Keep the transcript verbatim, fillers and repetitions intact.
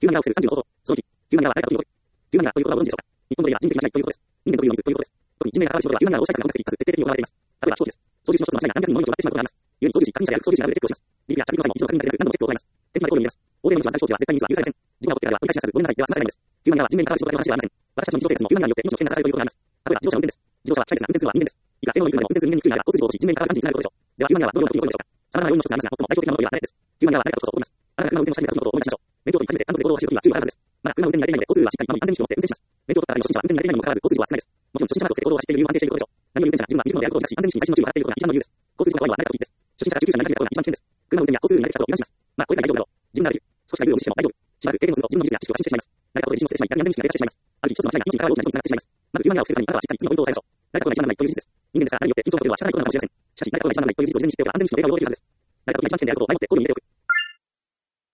ヒューマンエラーを防ぐさんじゅうの方法。そのいち、ヒューマンエラーは誰かということ。ヒューマンエラーということはご存知でしょうか。日本語では人間的なしないということです。人間の部位を見つということです。特に人命が関わる仕事はヒューマンエラーを最小限にかつ徹底的に行われています。例えば、飛行機です。操縦士の一つの間違いが何百人もの命を奪ってしまうことがあります。故に操縦士、確認者や副操縦士などでチェックをします。リープや着陸の際も異常が確認されなく何度もチェックを行います。敵までゴールに入れます。大勢の命を預かる飛行機は絶対にミスは許されません。事故が起きてからは繰り返しなさず、ごめんなさいでは済まされないんです。ヒューマンエラーは人命に関わる仕事だけの話ではありません。私たちの日常生活もヒューマンエラーによって命の危険がさらされるということがあります。例えば、自動車の運転です。自動車は機械ですが、運転するのは人間です。いくら性能のいい車でも運転する人間に低いなら交通事故を起こし、人命に関わる惨事につながることでしょう。では、ヒューマンエラーはどのようなことに起こるのでしょうか。様々な要因の一つがありますが、最も代表的なものといえば誰です。ヒューマンエラーは誰かと起こります。あなたが車の運転をしたいんだということを思い出しましょう。免許を取り初めて韓国で公道を走るときは注意を払うはずです。まだ車の運転に慣れていないので、交通ルールはしっかり守り、安全意識を持って運転します。免許を取った後にも初心者は運転に慣れていないにもかかわらず、交通事故は少ないです。もちろん初心者などを捨てて行動を走っている理由は安定していることでしょう。何より運転者が自分は自分のであることを自覚し、安全意識に細心の注意を払っていることが一番の理由です。交通事故が怖いのは誰かというです。初心者が救急車になりたいことが一番危険です。車の運転や交通ルールに慣れてきた人を油断します。まあ、これくらい大丈夫だろう。自分ならできる。少しがルールを無視しても大丈夫。しばらく経験をすると自分の技術や知識を過信してしまいます。誰かと自信を捨ててしまい、逆に安全意識が低下してしまいます。ある日一つの間違いが命に関わる大きな事故につながってしまいます。まずヒューマンエラーを防ぐためにあなたはしっかりいつつのポイントを押さえましょう。誰かとが一番ならないという事実です。人間ですから何によって緊張が起こるのは仕方ないことなのかもしれません。しかし誰かとが一番ならないという事実を前にしておけば安全意識のレベルが上がるはずです。誰かとが一番危険であることを前もって考慮に入れておく。